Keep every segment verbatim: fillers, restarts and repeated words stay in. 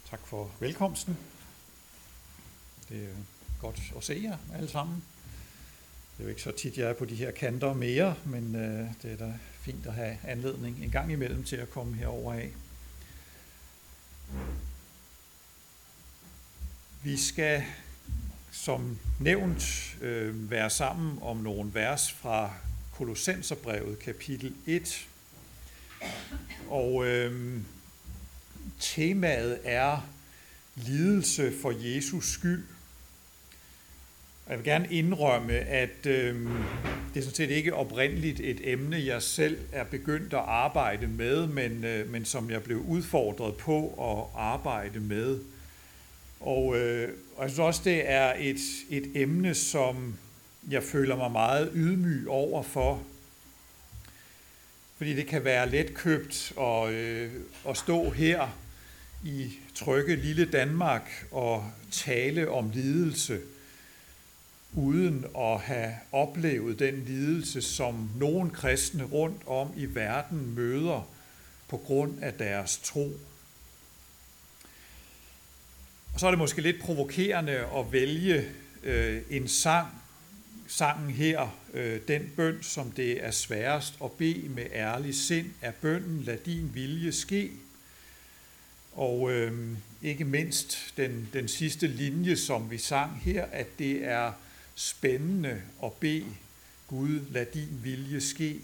Tak for velkomsten. Det er godt at se jer alle sammen. Det er jo ikke så tit, jeg er på de her kanter mere, men øh, det er da fint at have anledning en gang imellem til at komme herover af. Vi skal som nævnt øh, være sammen om nogle vers fra Kolossenserbrevet kapitel et. Og øh, temaet er lidelse for Jesus skyld. Jeg vil gerne indrømme, at øh, det er sådan set ikke oprindeligt et emne, jeg selv er begyndt at arbejde med, men, øh, men som jeg blev udfordret på at arbejde med. Og, øh, og jeg synes også, det er et, et emne, som jeg føler mig meget ydmyg over for. Fordi det kan være letkøbt at, øh, at stå her i trygge lille Danmark og tale om lidelse, uden at have oplevet den lidelse, som nogle kristne rundt om i verden møder på grund af deres tro. Og så er det måske lidt provokerende at vælge øh, en sang, sangen her, øh, den bøn, som det er sværest at bede med ærlig sind, er bønnen, lad din vilje ske. Og øh, ikke mindst den, den sidste linje, som vi sang her, at det er spændende at bede Gud, lad din vilje ske.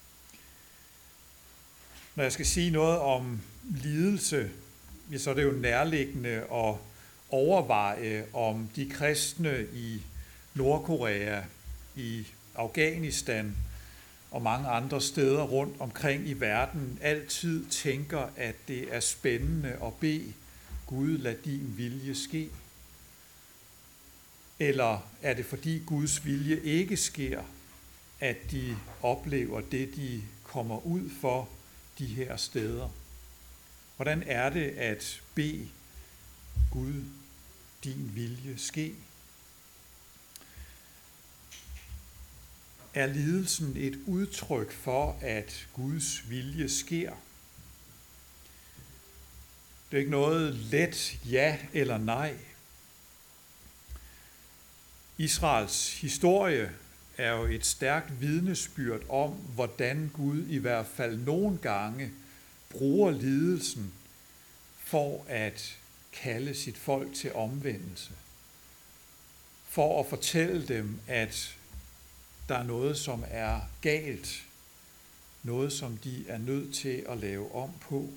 Når jeg skal sige noget om lidelse, ja, så er det jo nærliggende at overveje, om de kristne i Nordkorea, i Afghanistan og mange andre steder rundt omkring i verden altid tænker, at det er spændende at bede Gud, lad din vilje ske. Eller er det fordi Guds vilje ikke sker, at de oplever det, de kommer ud for de her steder? Hvordan er det at bede Gud, din vilje ske? Er lidelsen et udtryk for, at Guds vilje sker? Det er ikke noget let ja eller nej. Israels historie er jo et stærkt vidnesbyrd om, hvordan Gud i hvert fald nogle gange bruger lidelsen for at kalde sit folk til omvendelse. For at fortælle dem, at der er noget, som er galt. Noget, som de er nødt til at lave om på.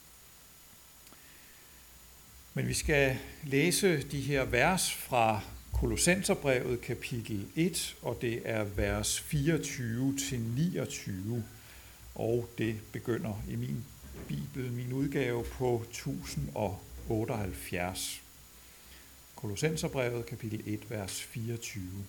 Men vi skal læse de her vers fra Kolossenserbrevet kapitel et, og det er vers fireogtyve til niogtyve, og det begynder i min bibel, min udgave på tusind og otteoghalvfjerds. Kolossenserbrevet kapitel et, vers fireogtyve.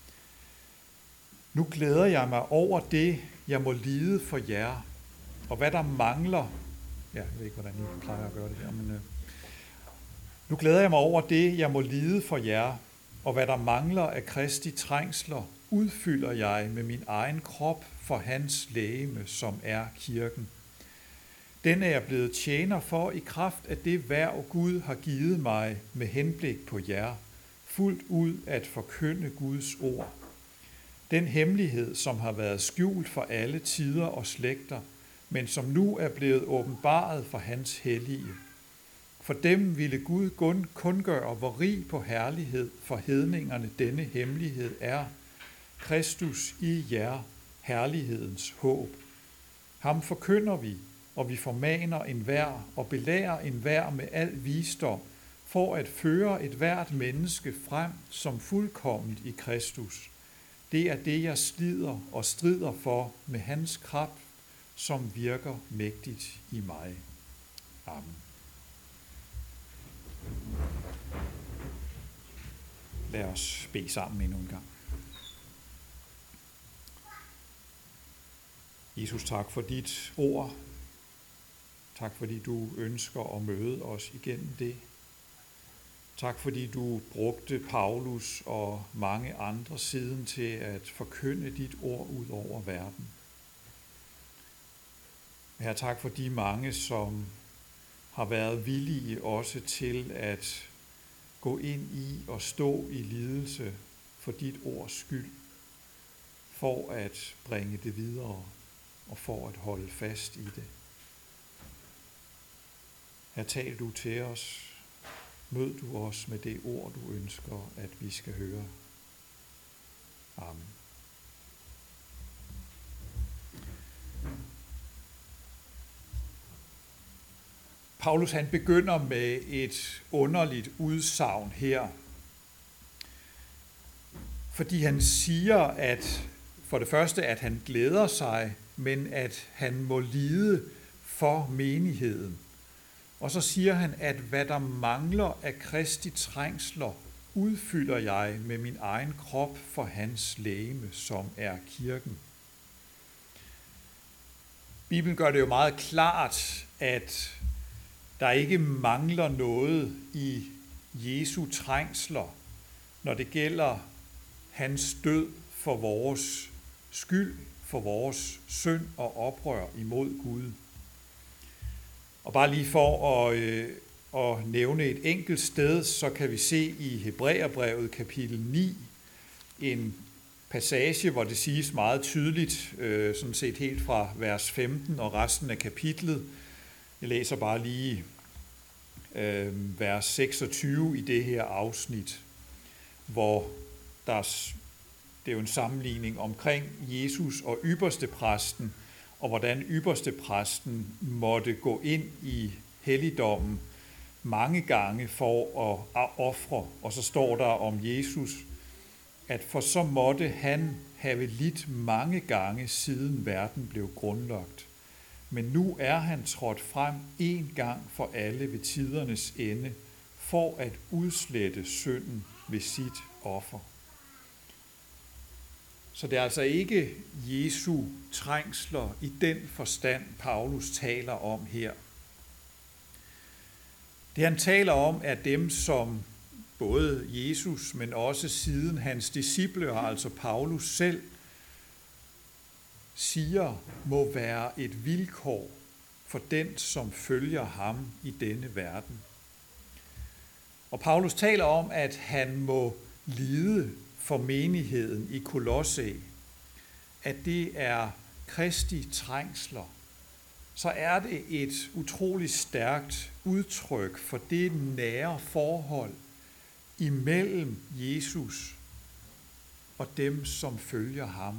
Nu glæder jeg mig over det, jeg må lide for jer, og hvad der mangler. Ja, jeg ved ikke, hvordan I plejer at gøre det her, men øh. nu glæder jeg mig over det, jeg må lide for jer, og hvad der mangler af Kristi trængsler, udfylder jeg med min egen krop for hans legeme, som er kirken. Den er jeg blevet tjener for i kraft af det hverv Gud har givet mig med henblik på jer, fuldt ud at forkynde Guds ord. Den hemmelighed, som har været skjult for alle tider og slægter, men som nu er blevet åbenbaret for hans hellige. For dem ville Gud kundgøre, hvor rig på herlighed for hedningerne denne hemmelighed er. Kristus i jer, herlighedens håb. Ham forkynder vi, og vi formaner enhver og belærer enhver med al visdom, for at føre et hvert menneske frem som fuldkomment i Kristus. Det er det, jeg slider og strider for med hans kraft, som virker mægtigt i mig. Amen. Lad os bede sammen endnu en gang. Jesus, tak for dit ord. Tak fordi du ønsker at møde os igennem det. Tak fordi du brugte Paulus og mange andre siden til at forkynde dit ord ud over verden. Herre, tak for de mange, som har været villige også til at gå ind i og stå i lidelse for dit ords skyld, for at bringe det videre og for at holde fast i det. Her tal du til os. Mød du os med det ord, du ønsker, at vi skal høre. Amen. Paulus han begynder med et underligt udsagn her, fordi han siger, at for det første, at han glæder sig, men at han må lide for menigheden. Og så siger han, at hvad der mangler af Kristi trængsler, udfylder jeg med min egen krop for hans legeme, som er kirken. Bibelen gør det jo meget klart, at der ikke mangler noget i Jesu trængsler, når det gælder hans død for vores skyld, for vores synd og oprør imod Gud. Og bare lige for at, øh, at nævne et enkelt sted, så kan vi se i Hebræerbrevet kapitel ni en passage, hvor det siges meget tydeligt, øh, sådan set helt fra vers femten og resten af kapitlet. Jeg læser bare lige øh, vers seksogtyve i det her afsnit, hvor der, det er jo en sammenligning omkring Jesus og ypperstepræsten, og hvordan ypperstepræsten måtte gå ind i helligdommen mange gange for at ofre. Og så står der om Jesus, at for så måtte han have lidt mange gange, siden verden blev grundlagt. Men nu er han trådt frem en gang for alle ved tidernes ende, for at udslette synden ved sit offer. Så det er altså ikke Jesu trængsler i den forstand, Paulus taler om her. Det han taler om er dem, som både Jesus, men også siden hans disciple, altså Paulus selv, siger, må være et vilkår for den, som følger ham i denne verden. Og Paulus taler om, at han må lide for menigheden i Kolosse, at det er Kristi trængsler, så er det et utroligt stærkt udtryk for det nære forhold imellem Jesus og dem, som følger ham.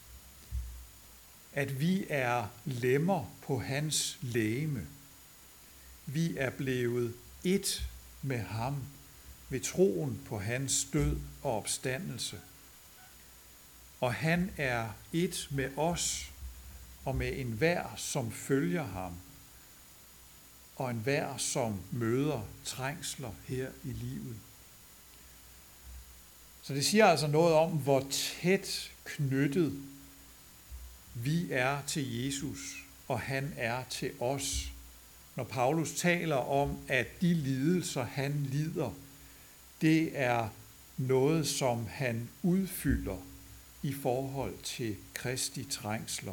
At vi er lemmer på hans legeme. Vi er blevet ét med ham ved troen på hans død og opstandelse. Og han er ét med os og med enhver, som følger ham, og enhver, som møder trængsler her i livet. Så det siger altså noget om, hvor tæt knyttet vi er til Jesus, og han er til os. Når Paulus taler om, at de lidelser, han lider, det er noget, som han udfylder i forhold til Kristi trængsler.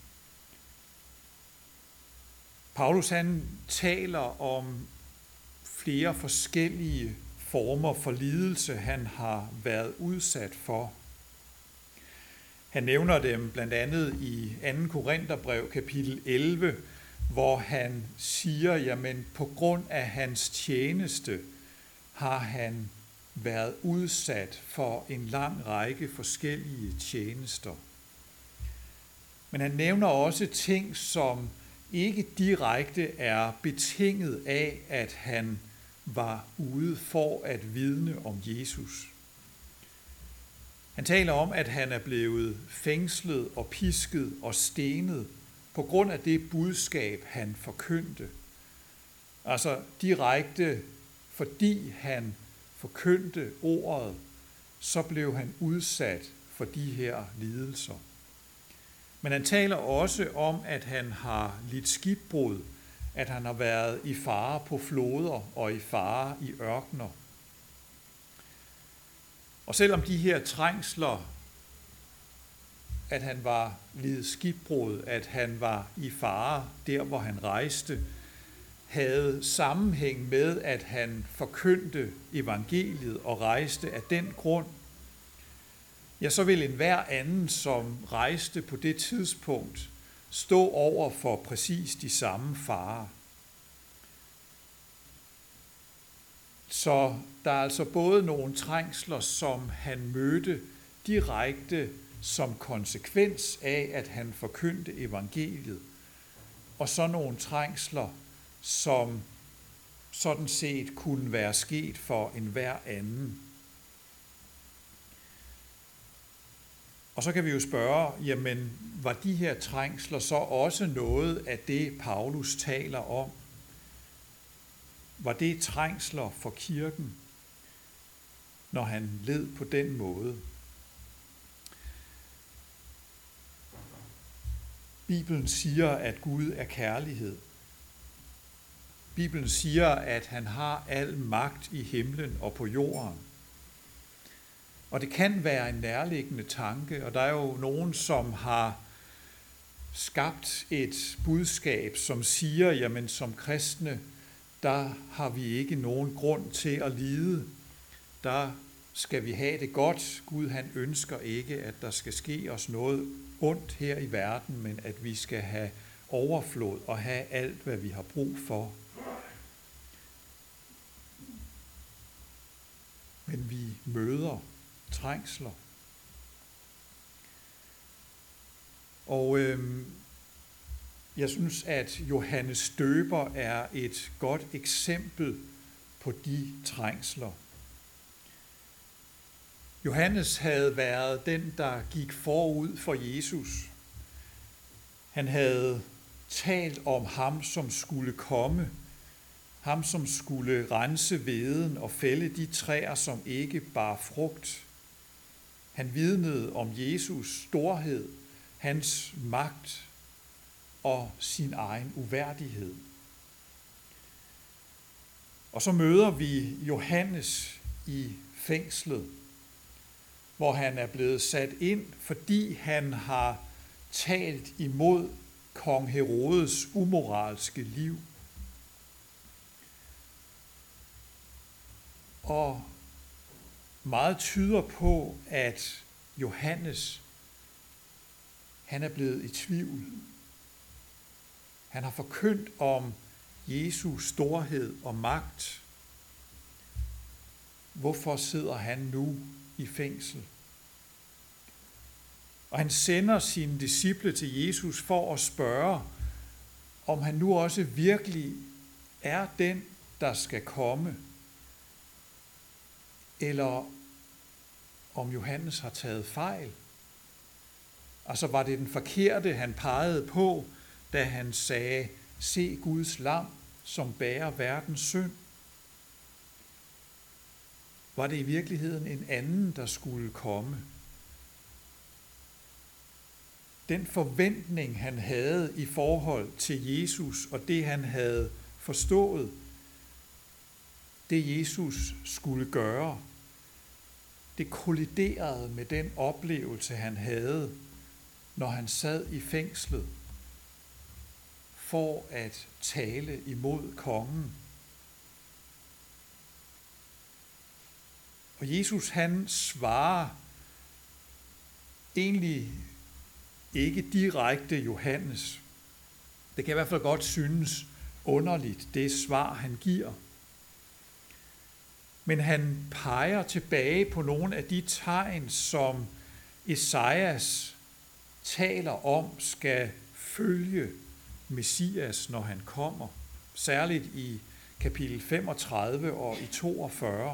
Paulus han taler om flere forskellige former for lidelse, han har været udsat for. Han nævner dem blandt andet i anden Korintherbrev kapitel elleve, hvor han siger, jamen på grund af hans tjeneste har han været udsat for en lang række forskellige tjenester. Men han nævner også ting, som ikke direkte er betinget af, at han var ude for at vidne om Jesus. Han taler om, at han er blevet fængslet og pisket og stenet på grund af det budskab, han forkyndte. Altså direkte, fordi han forkyndte ordet, så blev han udsat for de her lidelser. Men han taler også om, at han har lidt skibbrud, at han har været i fare på floder og i fare i ørkener. Og selvom de her trængsler, at han var lidt skibbrud, at han var i fare der, hvor han rejste, havde sammenhæng med, at han forkyndte evangeliet og rejste af den grund, ja, så vil enhver anden, som rejste på det tidspunkt, stå over for præcis de samme farer. Så der er altså både nogle trængsler, som han mødte direkte som konsekvens af, at han forkyndte evangeliet, og så nogle trængsler, som sådan set kunne være sket for enhver anden. Og så kan vi jo spørge, jamen, var de her trængsler så også noget af det, Paulus taler om? Var det trængsler for kirken, når han led på den måde? Bibelen siger, at Gud er kærlighed. Bibelen siger, at han har al magt i himlen og på jorden. Og det kan være en nærliggende tanke, og der er jo nogen, som har skabt et budskab, som siger, jamen som kristne, der har vi ikke nogen grund til at lide. Der skal vi have det godt. Gud, han ønsker ikke, at der skal ske os noget ondt her i verden, men at vi skal have overflod og have alt, hvad vi har brug for. Men vi møder trængsler. Og øhm, jeg synes, at Johannes Døber er et godt eksempel på de trængsler. Johannes havde været den, der gik forud for Jesus. Han havde talt om ham, som skulle komme. Ham, som skulle rense hveden og fælde de træer, som ikke bar frugt. Han vidnede om Jesus storhed, hans magt og sin egen uværdighed. Og så møder vi Johannes i fængslet, hvor han er blevet sat ind, fordi han har talt imod kong Herodes umoralske liv. Og meget tyder på, at Johannes, han er blevet i tvivl. Han har forkyndt om Jesu storhed og magt. Hvorfor sidder han nu i fængsel? Og han sender sine disciple til Jesus for at spørge, om han nu også virkelig er den, der skal komme, eller om Johannes har taget fejl. Altså var det den forkerte, han pegede på, da han sagde, se Guds lam, som bærer verdens synd. Var det i virkeligheden en anden, der skulle komme? Den forventning, han havde i forhold til Jesus og det, han havde forstået, det Jesus skulle gøre, det kolliderede med den oplevelse, han havde, når han sad i fængslet for at tale imod kongen. Og Jesus, han svarer egentlig ikke direkte Johannes. Det kan i hvert fald godt synes underligt, det svar, han giver. Men han peger tilbage på nogle af de tegn, som Esajas taler om, skal følge Messias, når han kommer. Særligt i kapitel femogtredive og i toogfyrre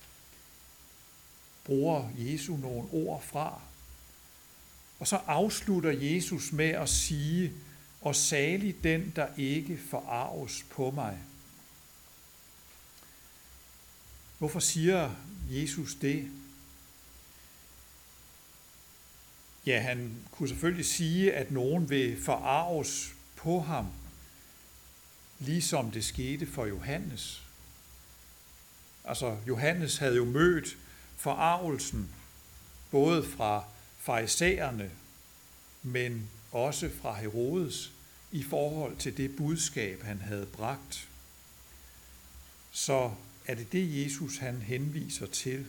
bruger Jesus nogle ord fra. Og så afslutter Jesus med at sige, og salig den, der ikke forarves på mig. Hvorfor siger Jesus det? Ja, han kunne selvfølgelig sige, at nogen vil forarves på ham, ligesom det skete for Johannes. Altså, Johannes havde jo mødt forarvelsen, både fra farisæerne, men også fra Herodes, i forhold til det budskab, han havde bragt. så er det det, Jesus han henviser til.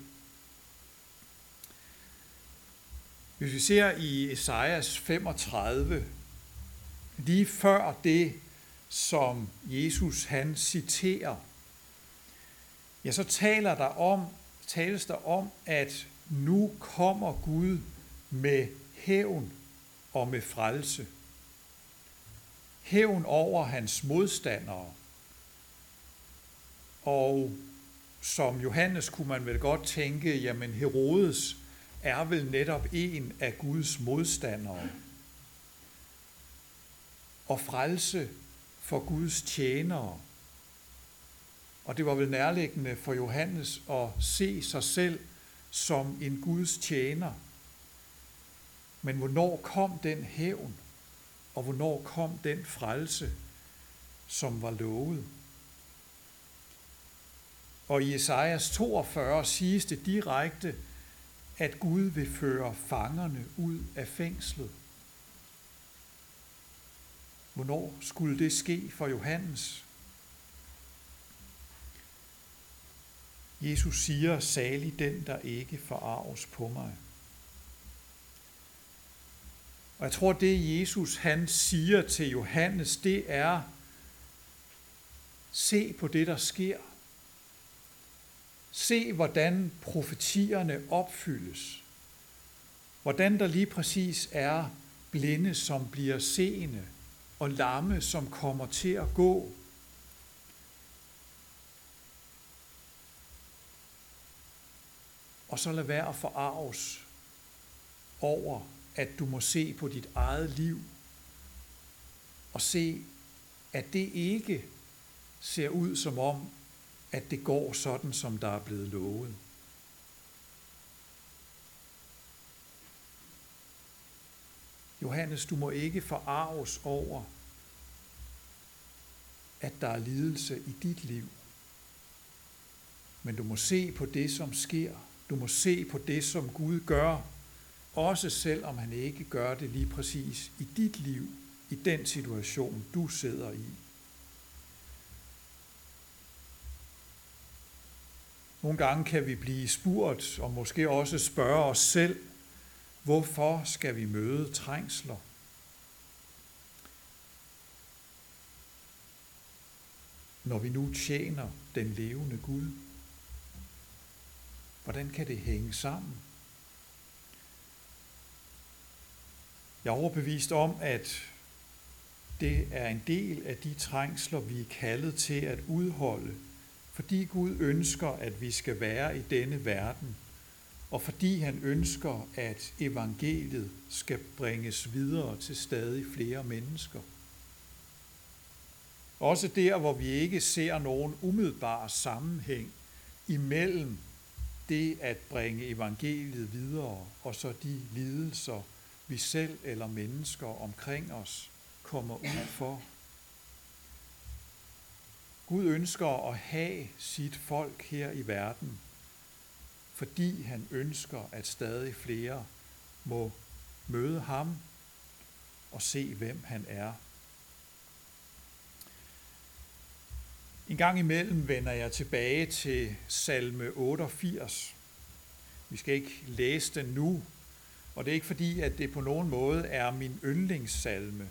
Hvis vi ser i Esajas femogtredive, lige før det, som Jesus han citerer, ja, så taler der om, tales der om, at nu kommer Gud med hævn og med frelse. Hævn over hans modstandere. Og som Johannes kunne man vel godt tænke, jamen Herodes er vel netop en af Guds modstandere. Og frelse for Guds tjenere. Og det var vel nærliggende for Johannes at se sig selv som en Guds tjener. Men hvornår kom den hævn, og hvornår kom den frelse, som var lovet? Og i Esajas toogfyrre siges det direkte, at Gud vil føre fangerne ud af fængslet. Hvornår skulle det ske for Johannes? Jesus siger, salig den, der ikke forarves på mig. Og jeg tror, det Jesus han siger til Johannes, det er, se på det, der sker. Se, hvordan profetierne opfyldes. Hvordan der lige præcis er blinde, som bliver seende, og lamme, som kommer til at gå. Og så lad være at forarves over, at du må se på dit eget liv, og se, at det ikke ser ud som om, at det går sådan, som der er blevet lovet. Johannes, du må ikke forarves over, at der er lidelse i dit liv. Men du må se på det, som sker. Du må se på det, som Gud gør, også selvom han ikke gør det lige præcis i dit liv, i den situation, du sidder i. Nogle gange kan vi blive spurgt, og måske også spørge os selv, hvorfor skal vi møde trængsler? Når vi nu tjener den levende Gud, hvordan kan det hænge sammen? Jeg er overbevist om, at det er en del af de trængsler, vi er kaldet til at udholde, fordi Gud ønsker, at vi skal være i denne verden, og fordi han ønsker, at evangeliet skal bringes videre til stadig flere mennesker. Også der, hvor vi ikke ser nogen umiddelbar sammenhæng imellem det at bringe evangeliet videre, og så de lidelser, vi selv eller mennesker omkring os kommer ud for. Gud ønsker at have sit folk her i verden, fordi han ønsker, at stadig flere må møde ham og se, hvem han er. En gang imellem vender jeg tilbage til salme otteogfirs. Vi skal ikke læse den nu, og det er ikke fordi, at det på nogen måde er min yndlingssalme.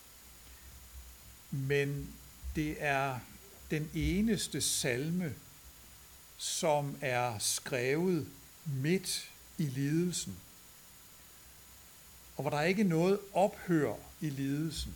Men det er den eneste salme, som er skrevet midt i lidelsen, og hvor der ikke er noget ophør i lidelsen.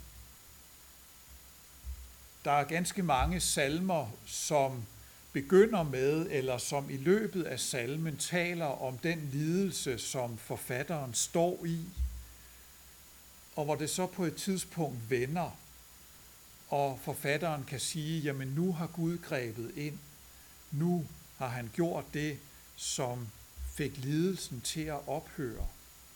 Der er ganske mange salmer, som begynder med, eller som i løbet af salmen taler om den lidelse, som forfatteren står i, og hvor det så på et tidspunkt vender, og forfatteren kan sige, jamen nu har Gud grebet ind, nu har han gjort det, som fik lidelsen til at ophøre.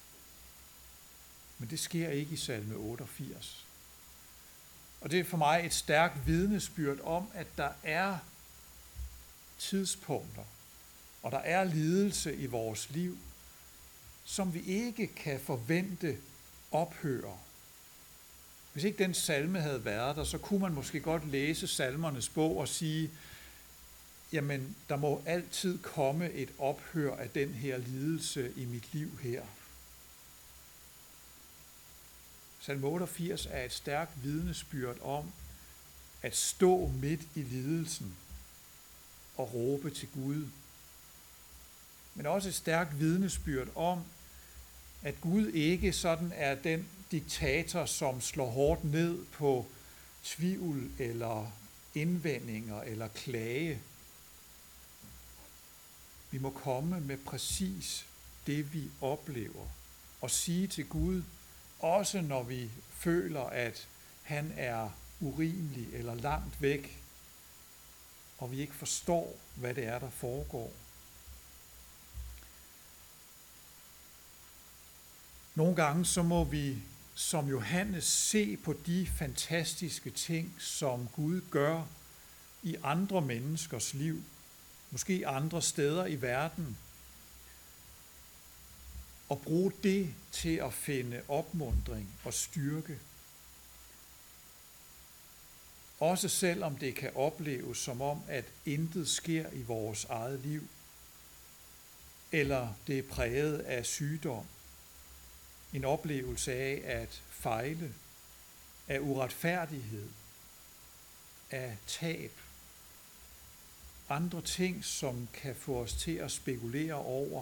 Men det sker ikke i salme otteogfirs. Og det er for mig et stærkt vidnesbyrd om, at der er tidspunkter, og der er lidelse i vores liv, som vi ikke kan forvente ophører. Hvis ikke den salme havde været der, så kunne man måske godt læse salmernes bog og sige, jamen der må altid komme et ophør af den her lidelse i mit liv her. Salme otteogfirs er et stærkt vidnesbyrd om at stå midt i lidelsen og råbe til Gud. Men også et stærkt vidnesbyrd om, at Gud ikke sådan er den diktator, som slår hårdt ned på tvivl eller indvendinger eller klage. Vi må komme med præcis det, vi oplever, og sige til Gud, også når vi føler, at han er urimelig eller langt væk, og vi ikke forstår, hvad det er, der foregår. Nogle gange så må vi som Johannes se på de fantastiske ting, som Gud gør i andre menneskers liv, måske andre steder i verden, og bruge det til at finde opmuntring og styrke. Også selvom det kan opleves som om, at intet sker i vores eget liv, eller det er præget af sygdom, en oplevelse af at fejle, af uretfærdighed, af tab, andre ting, som kan få os til at spekulere over,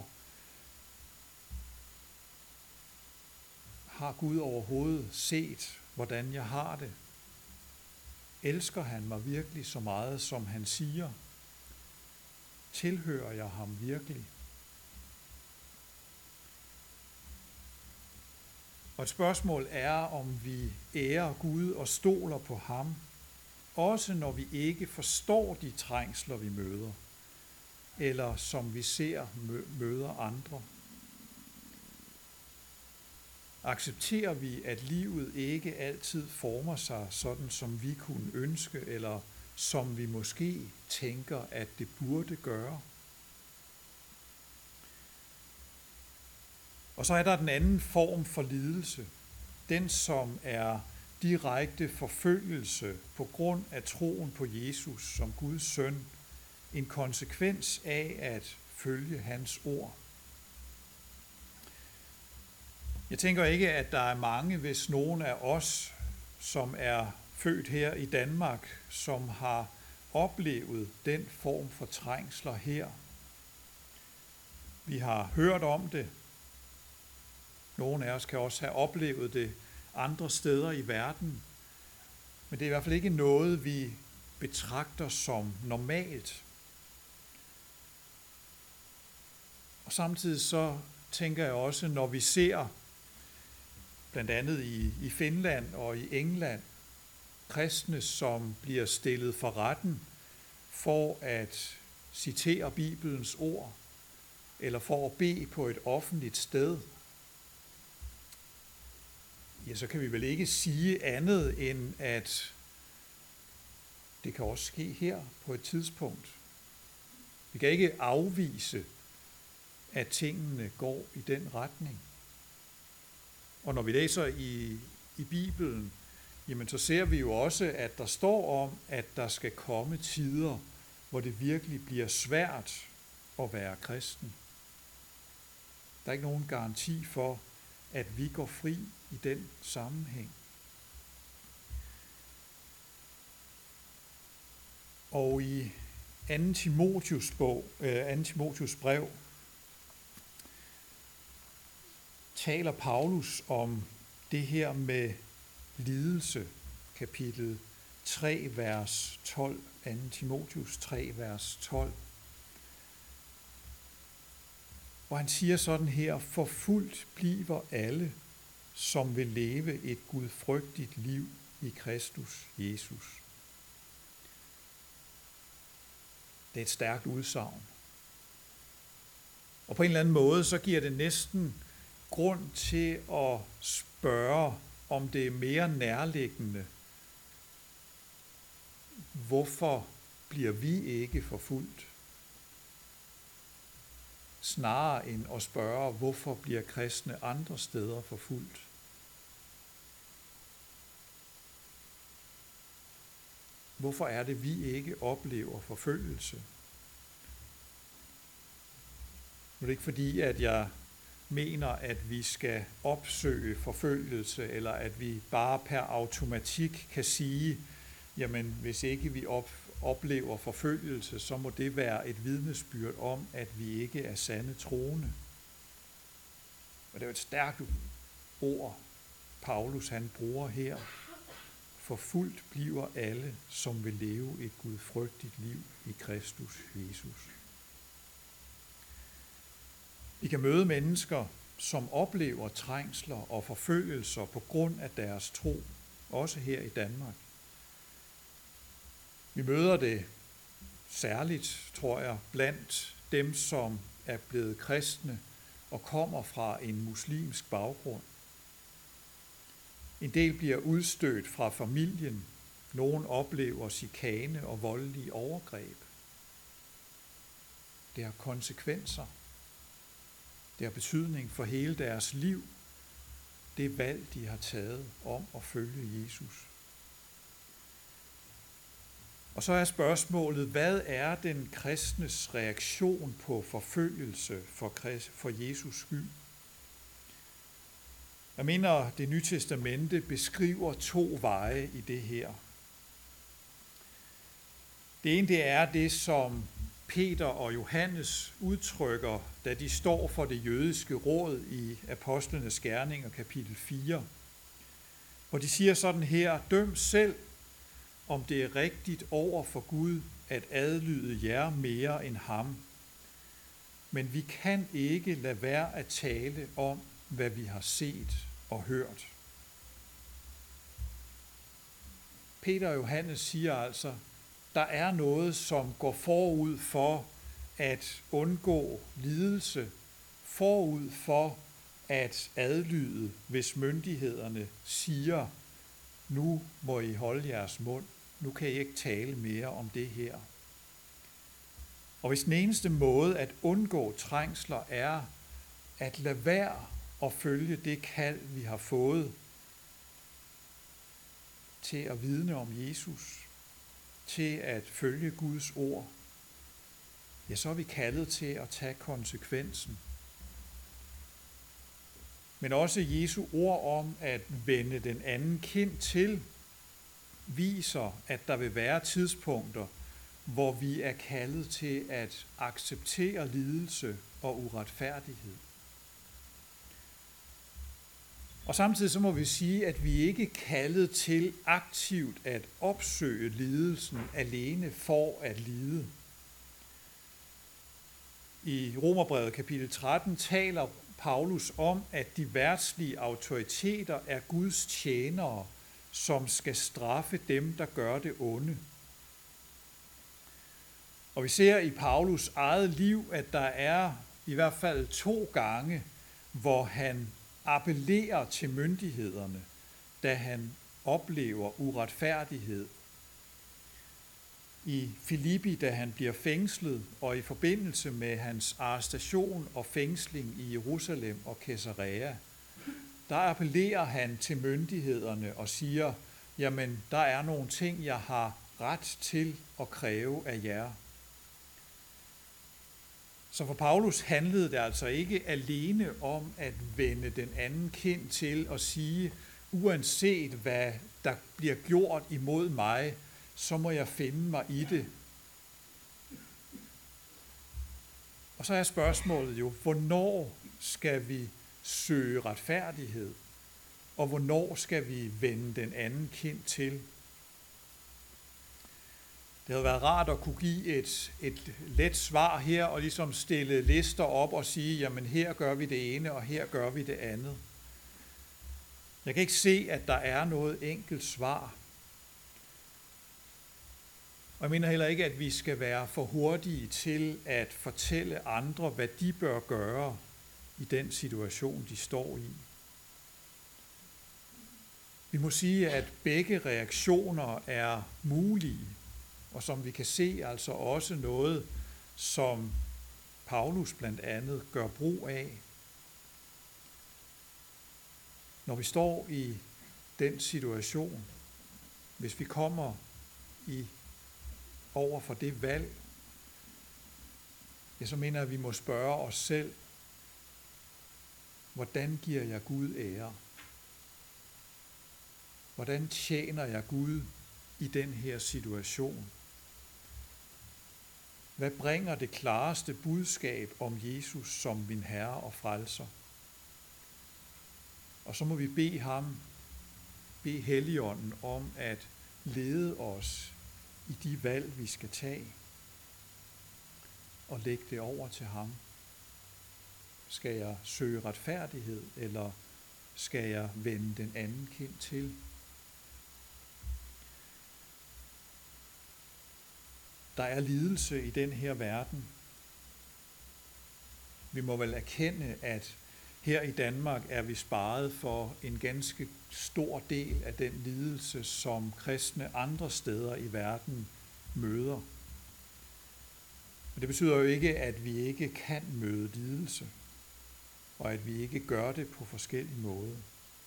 har Gud overhovedet set, hvordan jeg har det? Elsker han mig virkelig så meget, som han siger? Tilhører jeg ham virkelig? Og et spørgsmål er, om vi ærer Gud og stoler på ham, også når vi ikke forstår de trængsler, vi møder, eller som vi ser møder andre. Accepterer vi, at livet ikke altid former sig sådan, som vi kunne ønske, eller som vi måske tænker, at det burde gøre? Og så er der den anden form for lidelse, den som er direkte forfølgelse på grund af troen på Jesus som Guds søn, en konsekvens af at følge hans ord. Jeg tænker ikke, at der er mange, hvis nogen af os, som er født her i Danmark, som har oplevet den form for trængsler her. Vi har hørt om det. Nogle af os kan også have oplevet det andre steder i verden. Men det er i hvert fald ikke noget, vi betragter som normalt. Og samtidig så tænker jeg også, når vi ser blandt andet i, i Finland og i England, kristne, som bliver stillet for retten for at citere Bibelens ord, eller for at bede på et offentligt sted, ja, så kan vi vel ikke sige andet end, at det kan også ske her på et tidspunkt. Vi kan ikke afvise, at tingene går i den retning. Og når vi læser i, i Bibelen, jamen så ser vi jo også, at der står om, at der skal komme tider, hvor det virkelig bliver svært at være kristen. Der er ikke nogen garanti for, at vi går fri i den sammenhæng. Og i anden Timotheus bog, anden Timotheus brev, taler Paulus om det her med lidelse, kapitel tre, vers tolv, anden Timotheus tre, vers tolv. Og han siger sådan her: forfulgt bliver alle, som vil leve et gudfrygtigt liv i Kristus Jesus. Det er et stærkt udsagn. Og på en eller anden måde, så giver det næsten grund til at spørge, om det er mere nærliggende. Hvorfor bliver vi ikke forfulgt? Snarere end at spørge, hvorfor bliver kristne andre steder forfulgt? Hvorfor er det, vi ikke oplever forfølgelse? Nu er det ikke fordi, at jeg mener, at vi skal opsøge forfølgelse, eller at vi bare per automatik kan sige, jamen hvis ikke vi op, oplever forfølgelse, så må det være et vidnesbyrd om, at vi ikke er sande troende. Og det er jo et stærkt ord, Paulus han bruger her. Forfulgt bliver alle, som vil leve et gudfrygtigt liv i Kristus Jesus. Vi kan møde mennesker, som oplever trængsler og forfølgelser på grund af deres tro, også her i Danmark. Vi møder det særligt, tror jeg, blandt dem, som er blevet kristne og kommer fra en muslimsk baggrund. En del bliver udstødt fra familien. Nogen oplever chikane og voldelige overgreb. Det har konsekvenser. Det har betydning for hele deres liv. Det valg, de har taget om at følge Jesus. Og så er spørgsmålet, hvad er den kristnes reaktion på forfølgelse for, for Jesus skyld? Jeg mener, det Nye Testamente beskriver to veje i det her. Det ene det er det, som Peter og Johannes udtrykker, da de står for det jødiske råd i Apostlenes Gerninger kapitel fire, hvor de siger sådan her: døm selv, om det er rigtigt over for Gud at adlyde jer mere end ham. Men vi kan ikke lade være at tale om, hvad vi har set og hørt. Peter og Johannes siger altså, der er noget, som går forud for at undgå lidelse, forud for at adlyde, hvis myndighederne siger, nu må I holde jeres mund, nu kan I ikke tale mere om det her. Og hvis den eneste måde at undgå trængsler er at lade være at følge det kald, vi har fået til at vidne om Jesus, til at følge Guds ord, ja, så er vi kaldet til at tage konsekvensen. Men også Jesu ord om at vende den anden kind til, viser, at der vil være tidspunkter, hvor vi er kaldet til at acceptere lidelse og uretfærdighed. Og samtidig så må vi sige, at vi ikke er kaldet til aktivt at opsøge lidelsen alene for at lide. I Romerbrevet kapitel tretten taler Paulus om, at de verdslige autoriteter er Guds tjenere, som skal straffe dem, der gør det onde. Og vi ser i Paulus eget liv, at der er i hvert fald to gange, hvor han appellerer til myndighederne, da han oplever uretfærdighed. I Filippi, da han bliver fængslet, og i forbindelse med hans arrestation og fængsling i Jerusalem og Caesarea, der appellerer han til myndighederne og siger, jamen, der er nogle ting, jeg har ret til at kræve af jer. Så for Paulus handlede det altså ikke alene om at vende den anden kind til og sige, uanset hvad der bliver gjort imod mig, så må jeg finde mig i det. Og så er spørgsmålet jo, hvornår skal vi søge retfærdighed, og hvornår skal vi vende den anden kind til? Det havde været rart at kunne give et, et let svar her, og ligesom stille lister op og sige, jamen her gør vi det ene, og her gør vi det andet. Jeg kan ikke se, at der er noget enkelt svar. Og jeg mener heller ikke, at vi skal være for hurtige til at fortælle andre, hvad de bør gøre i den situation, de står i. Vi må sige, at begge reaktioner er mulige, og som vi kan se, altså også noget, som Paulus blandt andet gør brug af. Når vi står i den situation, hvis vi kommer i over for det valg, ja, ja, så mener jeg, at vi må spørge os selv, hvordan giver jeg Gud ære? Hvordan tjener jeg Gud i den her situation? Hvad bringer det klareste budskab om Jesus som min Herre og Frelser? Og så må vi bede ham, bede Helligånden om at lede os i de valg, vi skal tage, og lægge det over til ham. Skal jeg søge retfærdighed, eller skal jeg vende den anden kind til? Der er lidelse i den her verden. Vi må vel erkende, at her i Danmark er vi sparet for en ganske stor del af den lidelse, som kristne andre steder i verden møder. Men det betyder jo ikke, at vi ikke kan møde lidelse, og at vi ikke gør det på forskellige måder.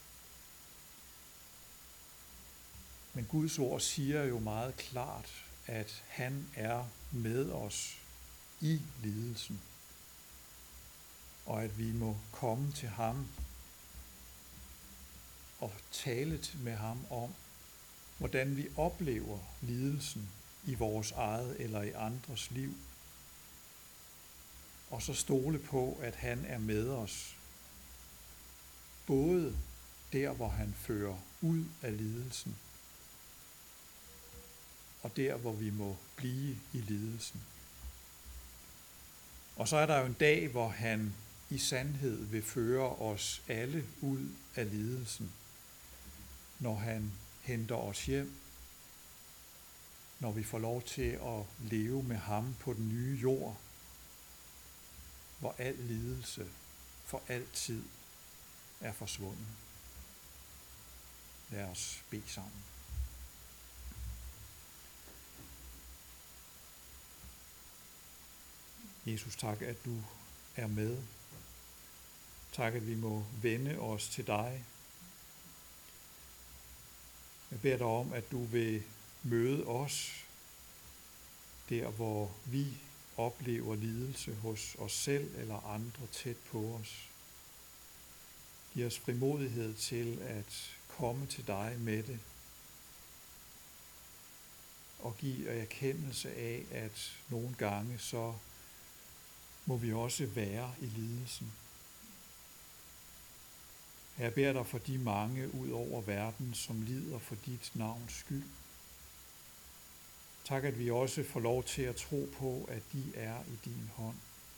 Men Guds ord siger jo meget klart, at han er med os i lidelsen, og at vi må komme til ham og tale med ham om, hvordan vi oplever lidelsen i vores eget eller i andres liv, og så stole på, at han er med os, både der, hvor han fører ud af lidelsen, og der, hvor vi må blive i lidelsen. Og så er der jo en dag, hvor han i sandhed vil føre os alle ud af lidelsen, når han henter os hjem, når vi får lov til at leve med ham på den nye jord, hvor al lidelse for altid er forsvundet. Lad os bede sammen. Jesus, tak, at du er med. Tak, at vi må vende os til dig. Jeg beder dig om, at du vil møde os der, hvor vi oplever lidelse hos os selv eller andre tæt på os. Giv os frimodighed til at komme til dig med det, og give erkendelse af, at nogle gange så må vi også være i lidelsen. Jeg beder dig for de mange ud over verden, som lider for dit navns skyld. Tak, at vi også får lov til at tro på, at de er i din hånd.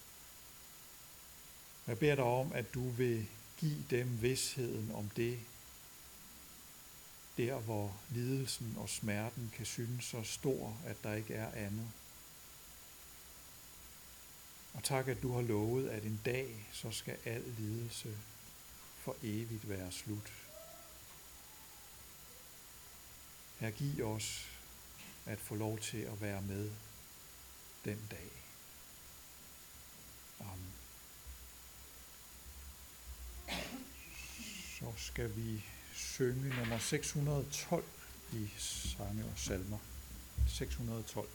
Jeg beder dig om, at du vil give dem visheden om det, der hvor lidelsen og smerten kan synes så stor, at der ikke er andet. Og tak, at du har lovet, at en dag så skal al lidelse for evigt være slut. Her giv os at få lov til at være med den dag. Amen. Så skal vi synge nummer seks hundrede og tolv i sange og salmer. seks hundrede og tolv.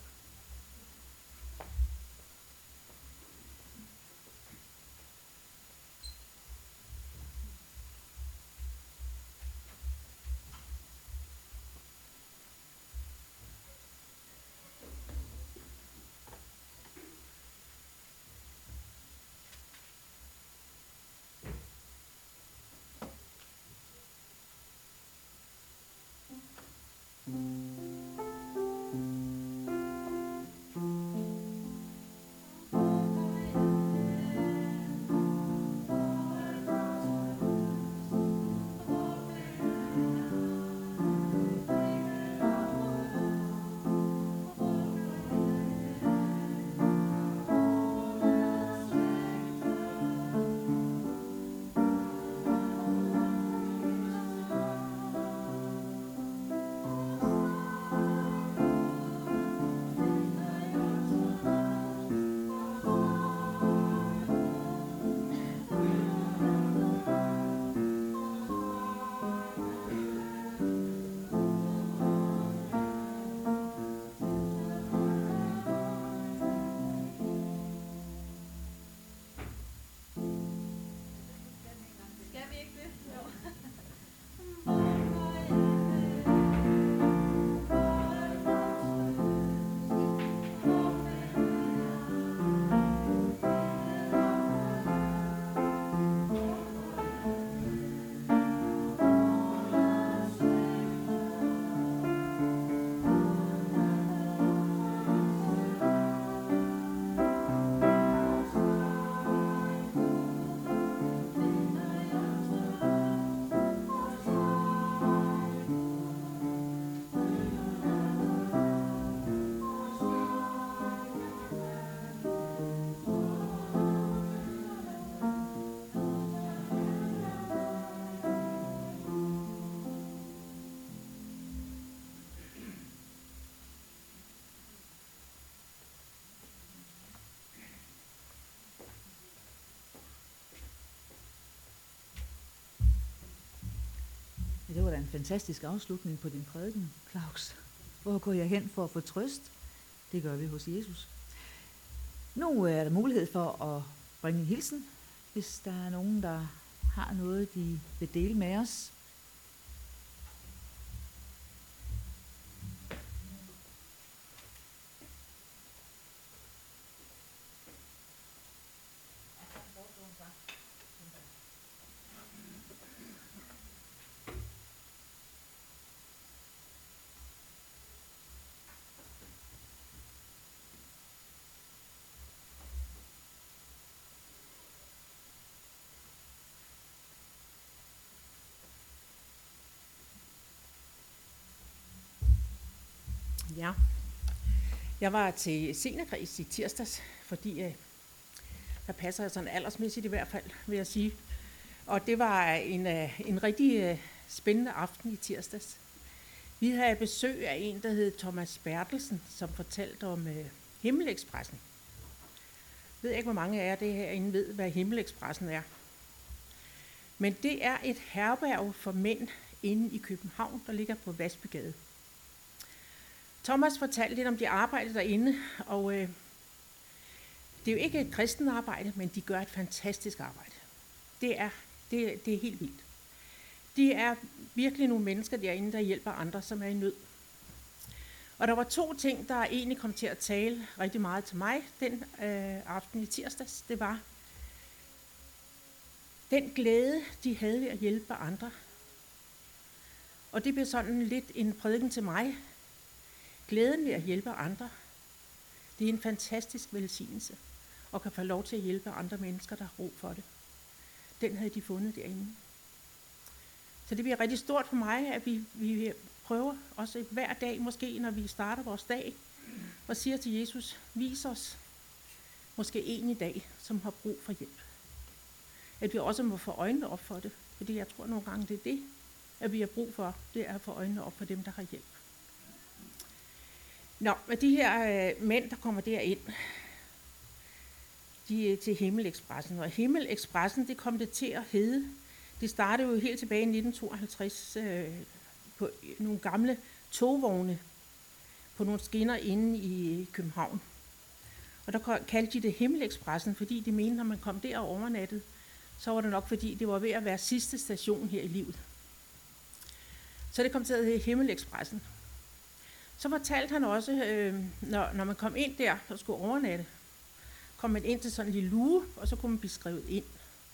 en fantastisk afslutning på din prædiken, Claus. Hvor går jeg hen for at få trøst? Det gør vi hos Jesus. Nu er der mulighed for at bringe en hilsen, hvis der er nogen, der har noget, de vil dele med os. Ja, jeg var til seniorkreds i tirsdags, fordi øh, der passer jeg sådan aldersmæssigt i hvert fald, vil jeg sige. Og det var en, øh, en rigtig øh, spændende aften i tirsdags. Vi havde besøg af en, der hed Thomas Bertelsen, som fortalte om øh, Himmelekspressen. Jeg ved ikke, hvor mange af jer det herinde ved, hvad Himmelekspressen er. Men det er et herberg for mænd inde i København, der ligger på Vasbygade. Thomas fortalte lidt om de arbejde derinde, og øh, det er jo ikke et kristent arbejde, men de gør et fantastisk arbejde. Det er, det, det er helt vildt. De er virkelig nogle mennesker derinde, der hjælper andre, som er i nød. Og der var to ting, der egentlig kom til at tale rigtig meget til mig den øh, aften i tirsdags. Det var den glæde, de havde ved at hjælpe andre. Og det blev sådan lidt en prædiken til mig. Glæden ved at hjælpe andre, det er en fantastisk velsignelse, og kan få lov til at hjælpe andre mennesker, der har brug for det. Den havde de fundet derinde. Så det bliver rigtig stort for mig, at vi, vi prøver også hver dag, måske når vi starter vores dag, og siger til Jesus, vis os måske en i dag, som har brug for hjælp. At vi også må få øjnene op for det, fordi jeg tror nogle gange, det er det, at vi har brug for, det er at få øjnene op for dem, der har hjælp. Nå, med de her øh, mænd, der kommer derind, de er til Himmelekspressen. Og Himmelekspressen, det kom det til at hedde. Det startede jo helt tilbage i nitten tooghalvtreds øh, på nogle gamle togvogne på nogle skinner inde i København. Og der kaldte de det Himmelekspressen, fordi de mente, når man kom der og overnattede, så var det nok, fordi det var ved at være sidste station her i livet. Så det kom til at hedde Himmelekspressen. Så fortalte han også, øh, når, når man kom ind der og skulle overnatte, kom man ind til sådan en lille luge, og så kunne man blive skrevet ind.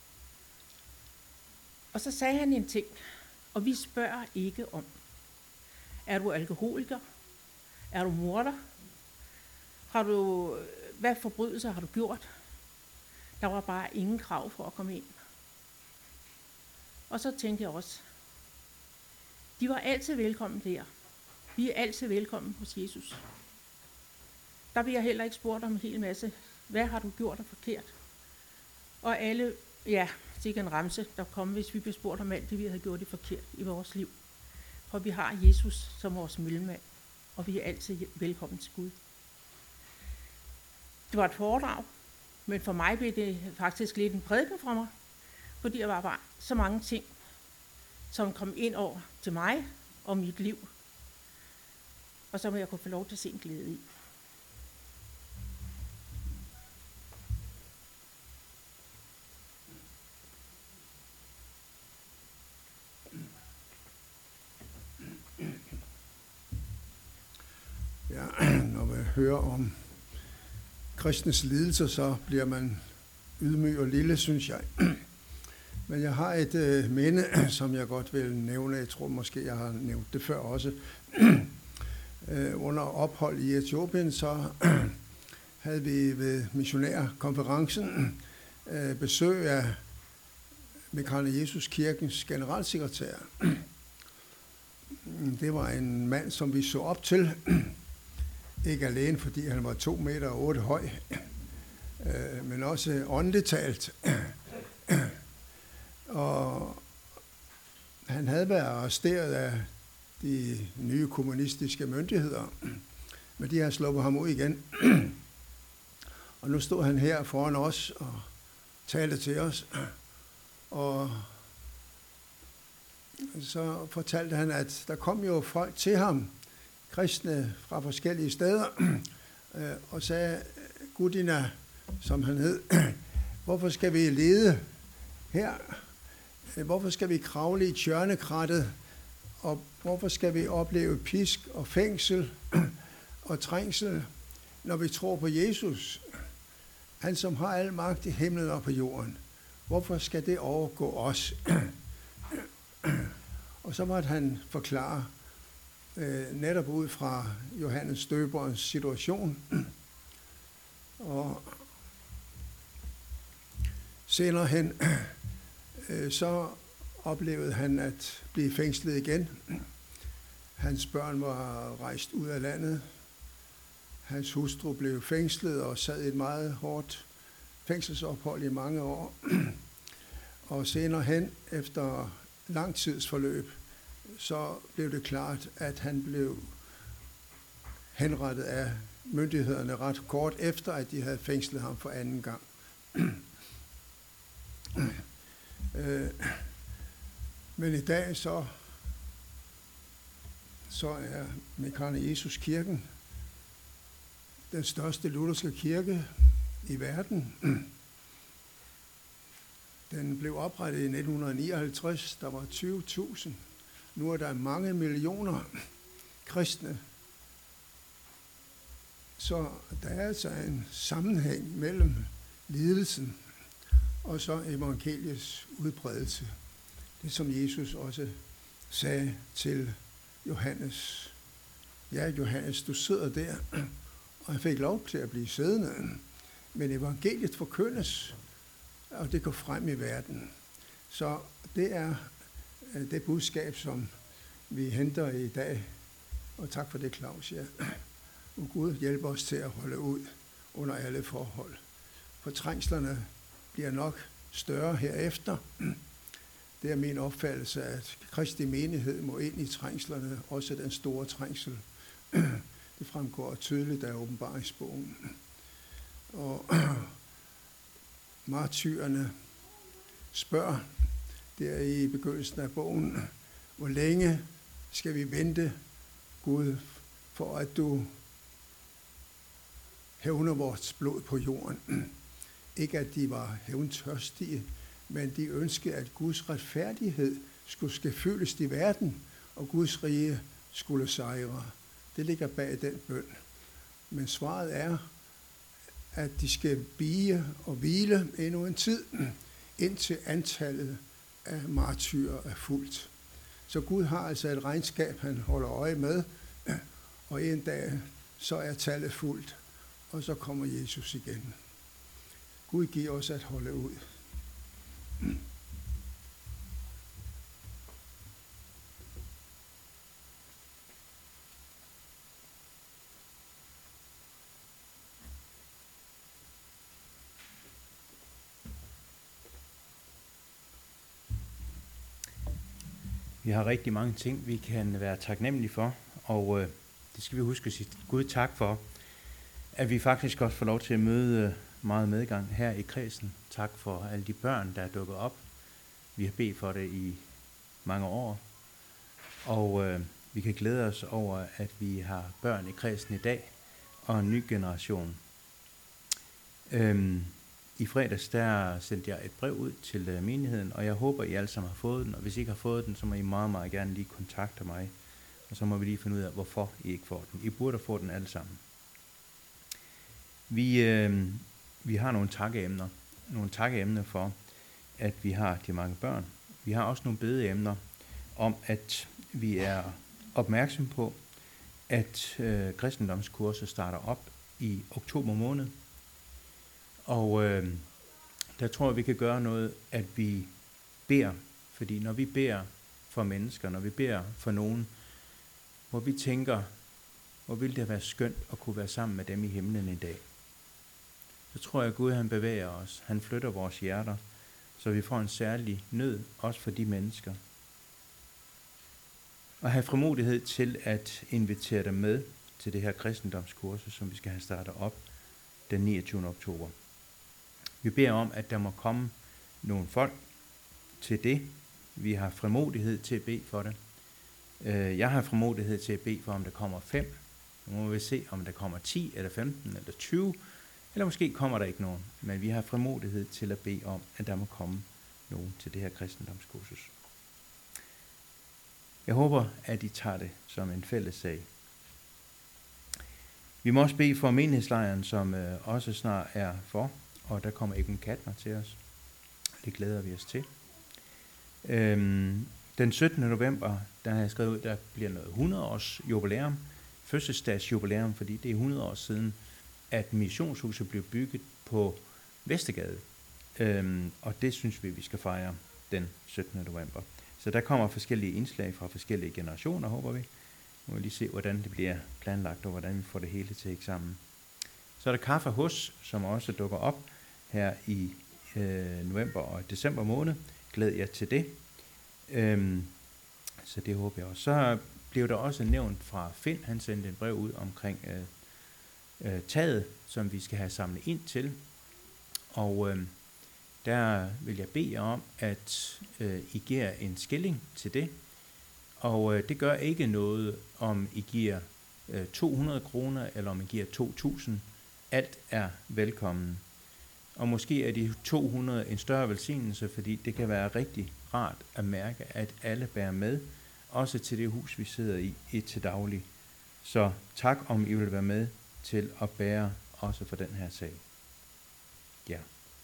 Og så sagde han en ting, og vi spørger ikke om, er du alkoholiker? Er du morder? Har du, hvad forbrydelser har du gjort? Der var bare ingen krav for at komme ind. Og så tænkte jeg også, de var altid velkommen der. Vi er altid velkommen hos Jesus. Der bliver heller ikke spurgt om en hel masse, hvad har du gjort og forkert? Og alle, ja, det er en ramse, der kommer, hvis vi bliver spurgt om alt det, vi har gjort det forkert i vores liv. For vi har Jesus som vores mellemmand, og vi er altid velkommen til Gud. Det var et foredrag, men for mig blev det faktisk lidt en prædiken fra mig, fordi der var bare så mange ting, som kom ind over til mig og mit liv, og så må jeg kunne få lov til at se en glæde i. Ja, når man hører om kristnes lidelser, så bliver man ydmyg og lille, synes jeg. Men jeg har et øh, minde, som jeg godt vil nævne. Jeg tror måske, jeg har nævnt det før også. øh, under ophold i Etiopien, så havde vi ved missionærkonferencen øh, besøg af Mekane Jesus Kirkens generalsekretær. Det var en mand, som vi så op til. Ikke alene, fordi han var to meter og otte høj, øh, men også åndeligt talt. Og han havde været arresteret af de nye kommunistiske myndigheder, men de har sluppet ham ud igen. Og nu stod han her foran os og talte til os. Og så fortalte han, at der kom jo folk til ham, kristne fra forskellige steder, og sagde, Gudina, som han hed, hvorfor skal vi lede her? Hvorfor skal vi kravle i tjørnekrattet? Og hvorfor skal vi opleve pisk og fængsel og trængsel, når vi tror på Jesus? Han, som har al magt i himlen og på jorden. Hvorfor skal det overgå os? Og så måtte han forklare øh, netop ud fra Johannes Døberens situation. Og senere hen, øh, så oplevede han at blive fængslet igen. Hans børn var rejst ud af landet. Hans hustru blev fængslet og sad i et meget hårdt fængselsophold i mange år. Og senere hen, efter lang tids forløb, så blev det klart, at han blev henrettet af myndighederne ret kort efter, at de havde fængslet ham for anden gang. Men i dag så, så er Mekane Jesus Kirken den største lutherske kirke i verden. Den blev oprettet i nitten nioghalvtreds. Der var tyve tusind. Nu er der mange millioner kristne. Så der er altså en sammenhæng mellem lidelsen og så evangeliets udbredelse. Det som Jesus også sagde til Johannes. Ja, Johannes, du sidder der, og han fik lov til at blive siddende. Men evangeliet forkyndes, og det går frem i verden. Så det er det budskab, som vi henter i dag. Og tak for det, Claus. Ja. Og Gud hjælper os til at holde ud under alle forhold. For trængslerne bliver nok større herefter. Det er min opfattelse, at Kristi menighed må ind i trængslerne, også den store trængsel. Det fremgår tydeligt af åbenbaringsbogen. Og martyrerne spørger der i begyndelsen af bogen, hvor længe skal vi vente, Gud, for at du hævner vores blod på jorden. Ikke at de var hævntørstige, men de ønskede, at Guds retfærdighed skulle ske fyldes i verden, og Guds rige skulle sejre. Det ligger bag den bøn. Men svaret er, at de skal bie og hvile endnu en tid, indtil antallet af martyrer er fuldt. Så Gud har altså et regnskab, han holder øje med, og en dag så er tallet fuldt, og så kommer Jesus igen. Gud giver os at holde ud. Vi har rigtig mange ting, vi kan være taknemmelige for, og øh, det skal vi huske at sige Gud tak for, at vi faktisk også får lov til at møde meget medgang her i kredsen. Tak for alle de børn, der er dukket op. Vi har bedt for det i mange år, og øh, vi kan glæde os over, at vi har børn i kredsen i dag, og en ny generation. Øhm, I fredags der sendte jeg et brev ud til øh, menigheden, og jeg håber, I alle sammen har fået den, og hvis I ikke har fået den, så må I meget, meget gerne lige kontakte mig, og så må vi lige finde ud af, hvorfor I ikke får den. I burde få den alle sammen. Vi, øh, vi har nogle takkeemner, nogle takkeemner for, at vi har de mange børn. Vi har også nogle bedeemner om, at vi er opmærksom på, at øh, kristendomskurset starter op i oktober måned. Og øh, der tror jeg, vi kan gøre noget, at vi beder. Fordi når vi beder for mennesker, når vi beder for nogen, hvor vi tænker, hvor ville det være skønt at kunne være sammen med dem i himlen i dag. Så tror jeg, at Gud han bevæger os. Han flytter vores hjerter, så vi får en særlig nød, også for de mennesker. Og have frimodighed til at invitere dem med til det her kristendomskursus, som vi skal have startet op den niogtyvende oktober. Vi beder om, at der må komme nogle folk til det. vi har frimodighed til at bede for det. Øh, jeg har frimodighed til at bede for, om der kommer fem. Nu må vi se, om der kommer ti, eller femten, eller tyve, eller måske kommer der ikke nogen. Men vi har frimodighed til at bede om, at der må komme nogen til det her kristendomskursus. Jeg håber, at I tager det som en fælles sag. Vi må også bede for menighedslejren, som øh, også snart er for, og der kommer Egon Katner til os. Det glæder vi os til. Øhm, den syttende november, der har jeg skrevet ud, der bliver noget hundrede års jubilæum, fødselsdags jubilæum, fordi det er hundrede år siden, at missionshuset blev bygget på Vestergade. Øhm, og det synes vi, vi skal fejre den syttende november. Så der kommer forskellige indslag fra forskellige generationer, håber vi. Nu må vi lige se, hvordan det bliver planlagt, og hvordan vi får det hele til sammen. Så er der kaffe hos, som også dukker op her i øh, november og december måned. Glæder jeg til det. Øhm, så det håber jeg også. Så blev der også nævnt fra Finn, han sendte en brev ud omkring øh, øh, taget, som vi skal have samlet ind til. Og øh, der vil jeg bede jer om, at øh, I giver en skilling til det. Og øh, det gør ikke noget, om I giver øh, to hundrede kroner, eller om I giver to tusind. Alt er velkommen. Og måske er de to hundrede en større velsignelse, fordi det kan være rigtig rart at mærke, at alle bærer med, også til det hus, vi sidder i, i til daglig. Så tak, om I vil være med til at bære også for den her sag. Ja.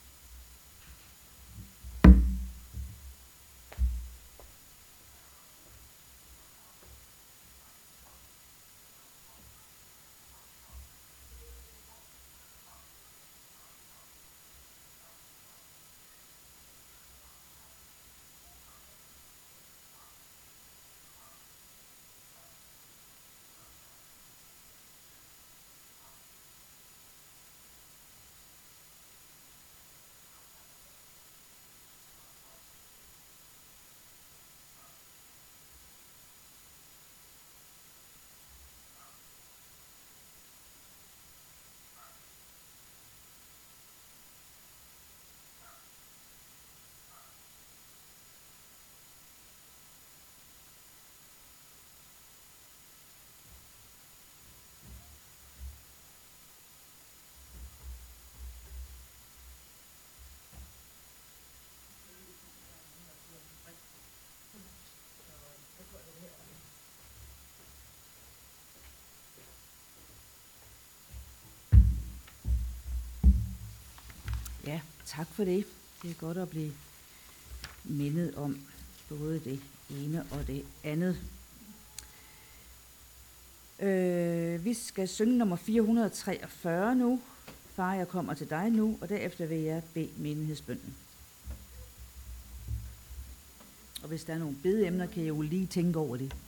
Ja, tak for det. Det er godt at blive mindet om både det ene og det andet. Øh, vi skal synge nummer fire hundrede treogfyrre nu. Far, jeg kommer til dig nu, og derefter vil jeg bede menighedsbønnen. Og hvis der er nogle bedeemner, kan jeg jo lige tænke over det.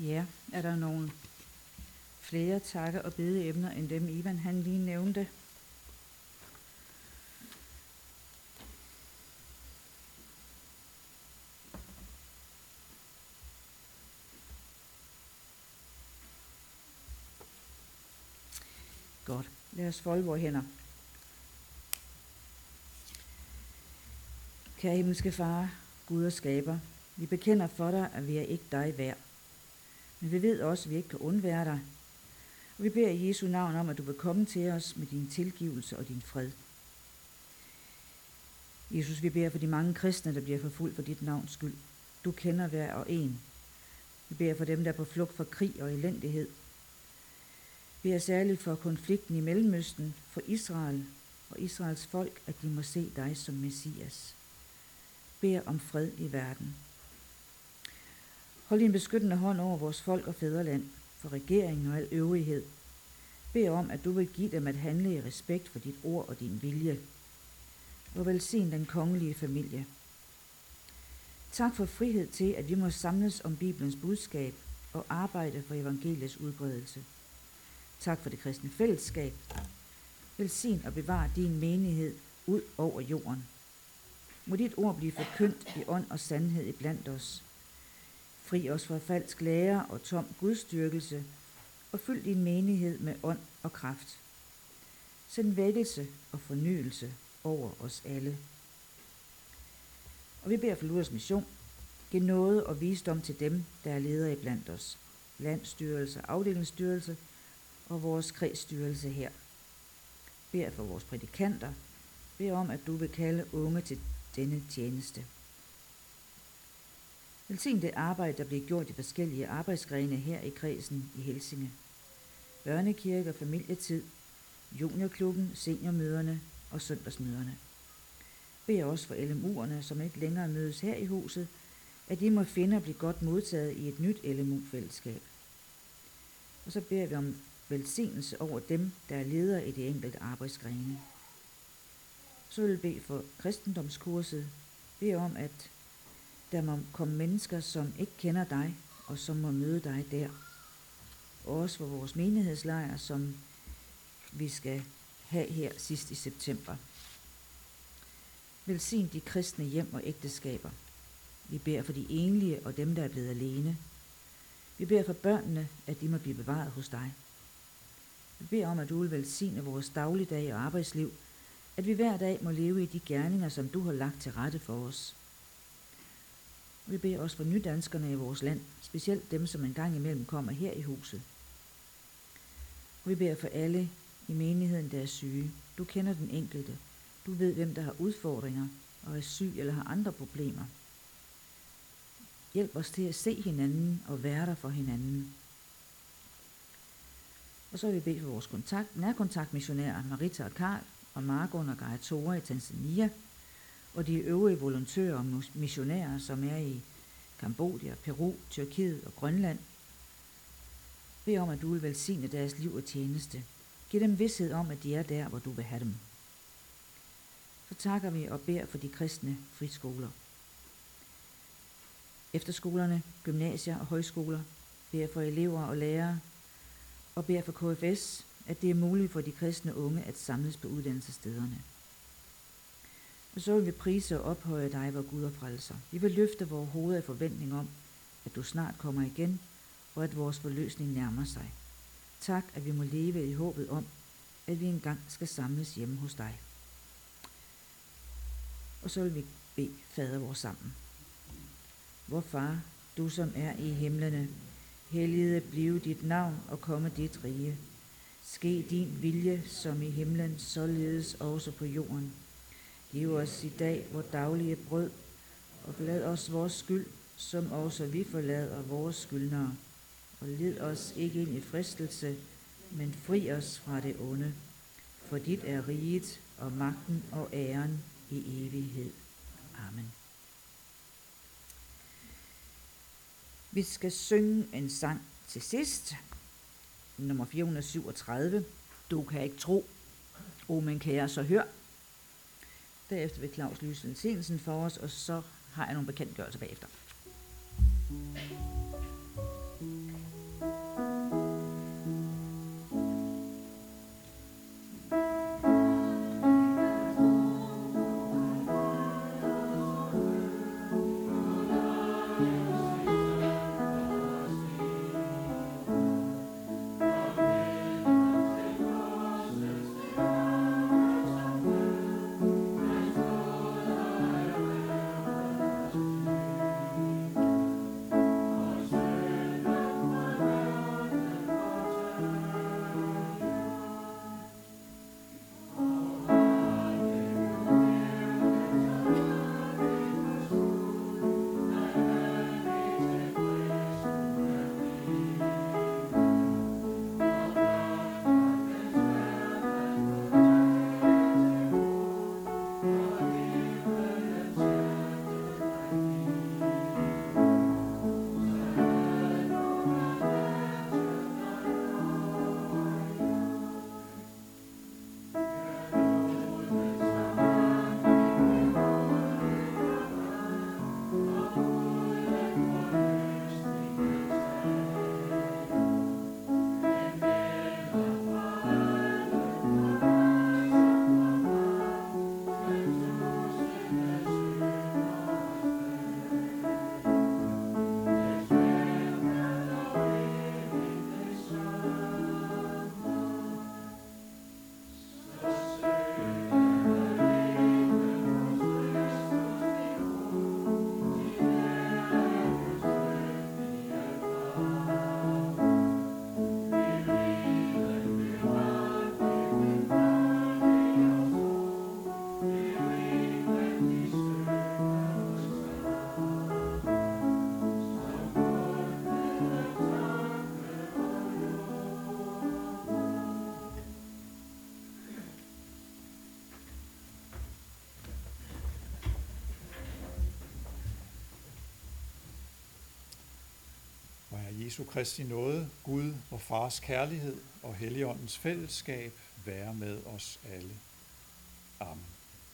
Ja, er der nogle flere takke- og bedeemner end dem, Ivan han lige nævnte? Godt. Lad os folde vores hænder. Kære himmelske Far, Gud og skaber, vi bekender for dig, at vi er ikke dig værd. Men vi ved også, at vi ikke kan undvære dig. Og vi beder i Jesu navn om, at du vil komme til os med din tilgivelse og din fred. Jesus, vi beder for de mange kristne, der bliver forfulgt for dit navns skyld. Du kender hver og en. Vi beder for dem, der er på flugt fra krig og elendighed. Vi er særligt for konflikten i Mellemøsten, for Israel og Israels folk, at de må se dig som Messias. Beder om fred i verden. Hold din beskyttende hånd over vores folk og fædreland, for regeringen og al øvrighed. Bed om, at du vil give dem at handle i respekt for dit ord og din vilje. Og velsign den kongelige familie. Tak for frihed til, at vi må samles om Bibelens budskab og arbejde for evangeliets udbredelse. Tak for det kristne fællesskab. Velsign og bevar din menighed ud over jorden. Må dit ord blive forkyndt i ånd og sandhed iblandt os. Fri os fra falsk lære og tom gudstyrkelse, og fyld din menighed med ånd og kraft. Send vækkelse og fornyelse over os alle. Og vi beder for Luthers mission. Giv nåde og visdom til dem, der er ledere iblandt os. Landsstyrelse, afdelingsstyrelse og vores kredsstyrelse her. Beder for vores prædikanter. Beder om, at du vil kalde unge til denne tjeneste. Velsign det arbejde, der bliver gjort i forskellige arbejdsgrene her i kredsen i Helsinge. Børnekirke og familietid, juniorklubben, seniormøderne og søndagsmøderne. Bed også for L M U'erne, som ikke længere mødes her i huset, at de må finde og blive godt modtaget i et nyt L M U-fællesskab. Og så beder vi om velsignelse over dem, der er ledere i de enkelte arbejdsgrene. Så vil vi bede for kristendomskurset, bede om, at der må komme mennesker, som ikke kender dig, og som må møde dig der. Og også for vores menighedslejr, som vi skal have her sidst i september. Velsign de kristne hjem og ægteskaber. Vi beder for de enlige og dem, der er blevet alene. Vi beder for børnene, at de må blive bevaret hos dig. Vi beder om, at du vil velsigne vores dagligdag og arbejdsliv, at vi hver dag må leve i de gerninger, som du har lagt til rette for os. Vi beder også for nydanskerne i vores land, specielt dem, som en gang imellem kommer her i huset. Og vi beder for alle i menigheden, der er syge. Du kender den enkelte. Du ved, hvem der har udfordringer og er syg eller har andre problemer. Hjælp os til at se hinanden og være der for hinanden. Og så vil vi bede for vores kontakt, nærkontaktmissionærer Marita og Karl og Margon og Gayatora i Tanzania, og de øvrige volontører og missionærer, som er i Kambodja, Peru, Tyrkiet og Grønland. Bed om, at du vil velsigne deres liv og tjeneste. Giv dem vished om, at de er der, hvor du vil have dem. Så takker vi og beder for de kristne friskoler. Efterskolerne, gymnasier og højskoler, beder for elever og lærere, og beder for K F S, at det er muligt for de kristne unge at samles på uddannelsesstederne. Og så vil vi prise og ophøje dig, vor Gud og frelser. Vi vil løfte vores hoveder i forventning om, at du snart kommer igen, og at vores forløsning nærmer sig. Tak, at vi må leve i håbet om, at vi engang skal samles hjemme hos dig. Og så vil vi bede Fader vor sammen. Vor Far, du som er i himlene, helliget blive dit navn og komme dit rige. Ske din vilje som i himlen, således også på jorden. Giv os i dag vor daglige brød, og forlad os vores skyld, som også vi forlader vores skyldnere. Og led os ikke ind i fristelse, men fri os fra det onde. For dit er riget og magten og æren i evighed. Amen. Vi skal synge en sang til sidst. Nummer fire hundrede syvogtredive. Du kan ikke tro. O, men kan jeg så høre? Derefter vil Claus lyse velsignelsen for os, og så har jeg nogle bekendtgørelser bagefter. Jesu Kristi nåde, Gud og Fars kærlighed og Helligåndens fællesskab være med os alle. Amen.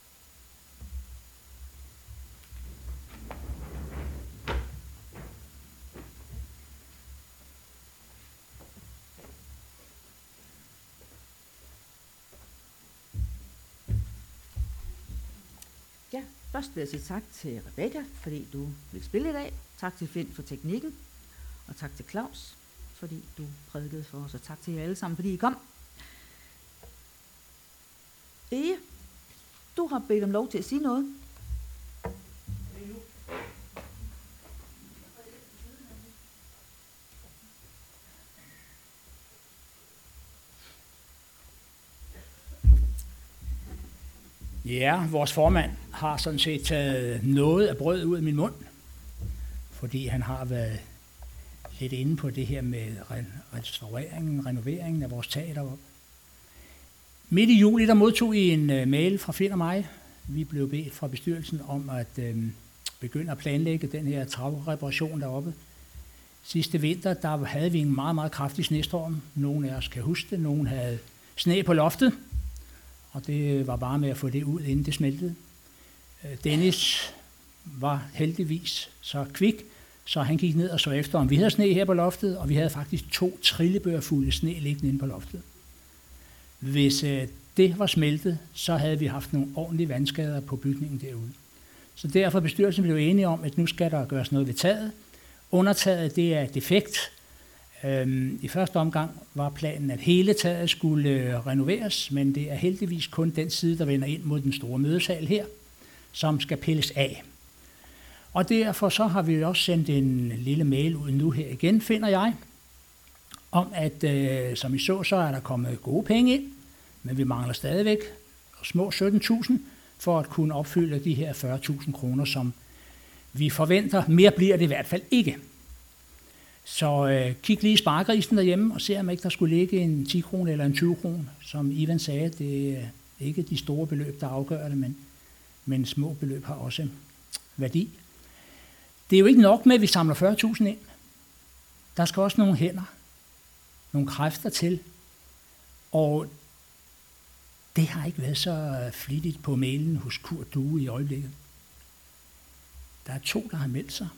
Ja, først vil jeg sige tak til Rebecca, fordi du vil spille i dag. Tak til Finn for teknikken. Og tak til Claus, fordi du prædikede for os. Og tak til jer alle sammen, fordi I kom. Eje, du har bedt om lov til at sige noget. Ja, vores formand har sådan set taget noget af brødet ud af min mund, fordi han har været lidt inde på det her med restaureringen, renoveringen af vores teater. Midt i juli, der modtog I en uh, mail fra Finn og mig. Vi blev bedt fra bestyrelsen om at uh, begynde at planlægge den her tagreparation deroppe. Sidste vinter, der havde vi en meget, meget kraftig snestorm. Nogle af os kan huske det. Nogle havde sne på loftet. Og det var bare med at få det ud, inden det smeltede. Dennis var heldigvis så kvik, så han gik ned og så efter, om vi havde sne her på loftet, og vi havde faktisk to trillebøger fulde sne liggende inde på loftet. Hvis øh, det var smeltet, så havde vi haft nogle ordentlige vandskader på bygningen derude. Så derfor bestyrelsen blev enige om, at nu skal der gøres noget ved taget. Undertaget, det er defekt. Øhm, I første omgang var planen, at hele taget skulle øh, renoveres, men det er heldigvis kun den side, der vender ind mod den store mødesal her, som skal pilles af. Og derfor så har vi også sendt en lille mail ud nu her igen, finder jeg, om at, øh, som I så, så er der kommet gode penge ind, men vi mangler stadigvæk små sytten tusind for at kunne opfylde de her fyrre tusind kroner, som vi forventer. Mere bliver det i hvert fald ikke. Så øh, kig lige i sparegrisen derhjemme og se, om ikke der skulle ligge en ti kroner eller en tyve kroner. Som Ivan sagde, det er ikke de store beløb, der afgør det, men, men små beløb har også værdi. Det er jo ikke nok med, at vi samler fyrre tusind ind. Der skal også nogle hænder, nogle kræfter til. Og det har ikke været så flittigt på mailen hos Kurt Due i øjeblikket. Der er to, der har meldt sig.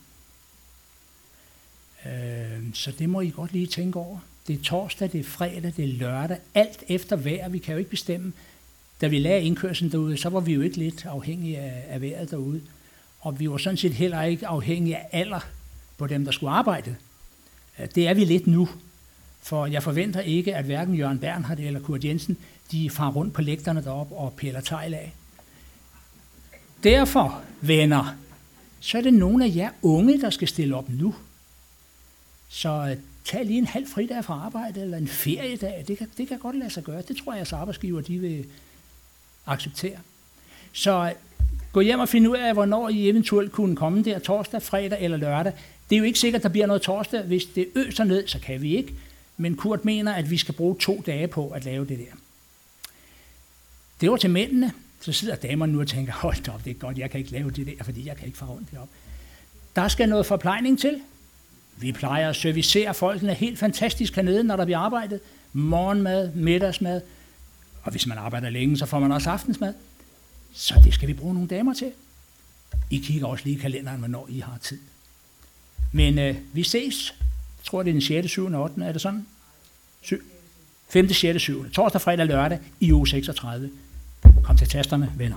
Så det må I godt lige tænke over. Det er torsdag, det er fredag, det er lørdag. Alt efter vejr, vi kan jo ikke bestemme. Da vi lagde indkørslen derude, så var vi jo ikke lidt afhængige af, af vejret derude. Og vi var sådan set heller ikke afhængige af alder på dem, der skulle arbejde. Det er vi lidt nu. For jeg forventer ikke, at hverken Jørgen Bernhardt eller Kurt Jensen, de farer rundt på lægterne deroppe og piller tegl af. Derfor, venner, så er det nogle af jer unge, der skal stille op nu. Så tag lige en halv fridag fra arbejde, eller en feriedag. Det kan, det kan godt lade sig gøre. Det tror jeg, at arbejdsgiver de vil acceptere. Så gå hjem og find ud af, hvornår I eventuelt kunne komme der torsdag, fredag eller lørdag. Det er jo ikke sikkert, at der bliver noget torsdag. Hvis det øser ned, så kan vi ikke. Men Kurt mener, at vi skal bruge to dage på at lave det der. Det var til mændene. Så sidder damerne nu og tænker, hold op, det er godt, jeg kan ikke lave det der, fordi jeg kan ikke få rundt det op. Der skal noget forplejning til. Vi plejer at servicere folkene helt fantastisk hernede, når der bliver arbejdet. Morgenmad, middagsmad. Og hvis man arbejder længe, så får man også aftensmad. Så det skal vi bruge nogle damer til. I kigger også lige i kalenderen, hvornår I har tid. Men øh, vi ses. Jeg tror, det er den sjette, syvende og ottende Er det sådan? femte, sjette, syvende Torsdag, fredag, lørdag i uge seksogtredive Kom til tasterne, venner.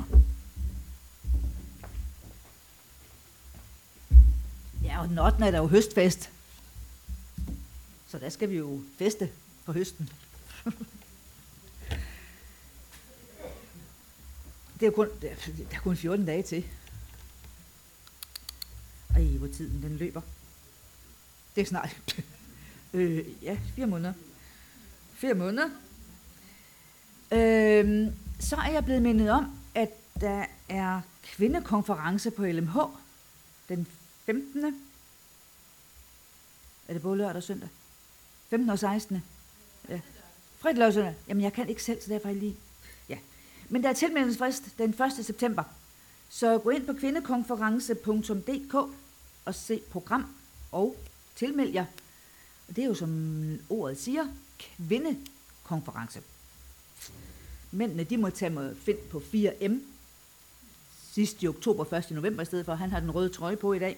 Ja, og den ottende er der jo høstfest. Så der skal vi jo feste på høsten. Det er jo kun, der er kun fjorten dage til. Ej, hvor tiden den løber. Det er snart. øh, ja, fire måneder. Fire måneder. Øh, så er jeg blevet mindet om, at der er kvindekonference på L M H den femtende Er det både lørdag og søndag? femtende og sekstende Ja. Fredag, lørdag og søndag. Jamen, jeg kan ikke selv, så derfor er jeg lige... Ja. Men der er tilmeldelsesfrist den første september Så gå ind på kvindekonference punktum d k og se program og tilmeld jer. Og det er jo, som ordet siger, kvindekonference. Mændene, de må tage med find på fire M sidst i oktober, første i november i stedet for. Han har den røde trøje på i dag.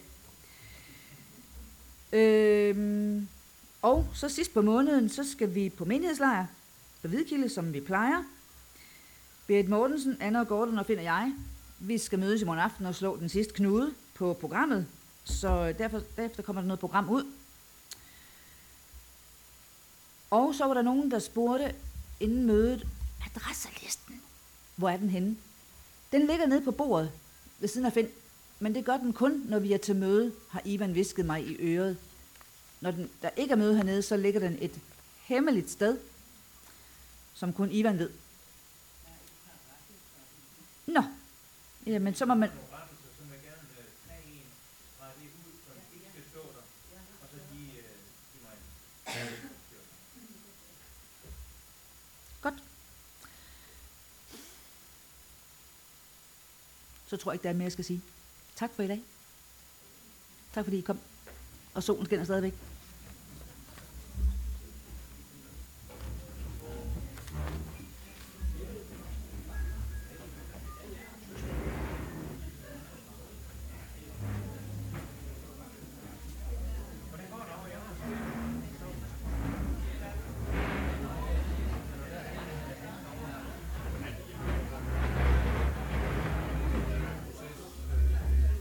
Øhm, og så sidst på måneden, så skal vi på menighedslejr på Hvidkilde, som vi plejer. Berit Mortensen, Anna og Gordon og Finn og jeg, vi skal mødes i morgen aften og slå den sidste knude på programmet, så derfor, derefter kommer der noget program ud. Og så var der nogen, der spurgte inden mødet, adresselisten, hvor er den henne? Den ligger nede på bordet ved siden af Finn, men det gør den kun, når vi er til møde, har Ivan visket mig i øret. Når den, der ikke er møde hernede, så ligger den et hemmeligt sted, som kun Ivan ved. Nå, jamen så må man... Godt. Så tror jeg ikke, der er mere, jeg skal sige. Tak for i dag. Tak fordi I kom. Og solen skinner stadigvæk.